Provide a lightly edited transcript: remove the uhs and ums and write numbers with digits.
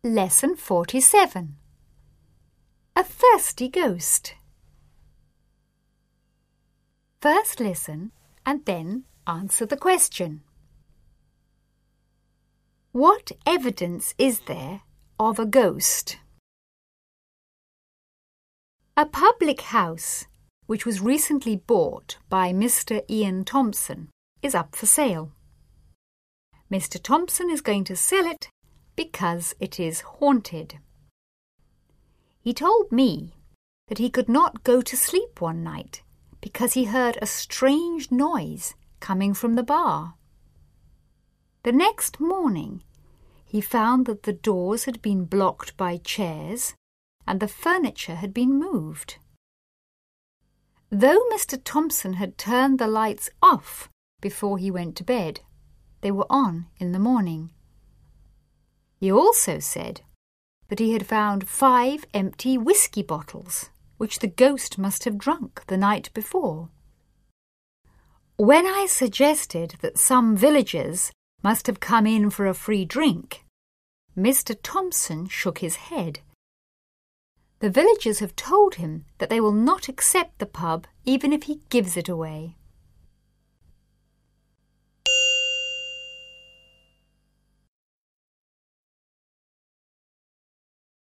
Lesson 47. A Thirsty Ghost. First listen and then answer the question. What evidence is there of a ghost? A public house, which was recently bought by Mr. Ian Thompson, is up for sale. Mr. Thompson is going to sell it because it is haunted. He told me that he could not go to sleep one night because he heard a strange noise coming from the bar. The next morning, he found that the doors had been blocked by chairs and the furniture had been moved. Though Mr. Thompson had turned the lights off before he went to bed, they were on in the morning. He also said that he had found 5 empty whiskey bottles, which the ghost must have drunk the night before. When I suggested that some villagers must have come in for a free drink, Mr. Thompson shook his head. The villagers have told him that they will not accept the pub even if he gives it away.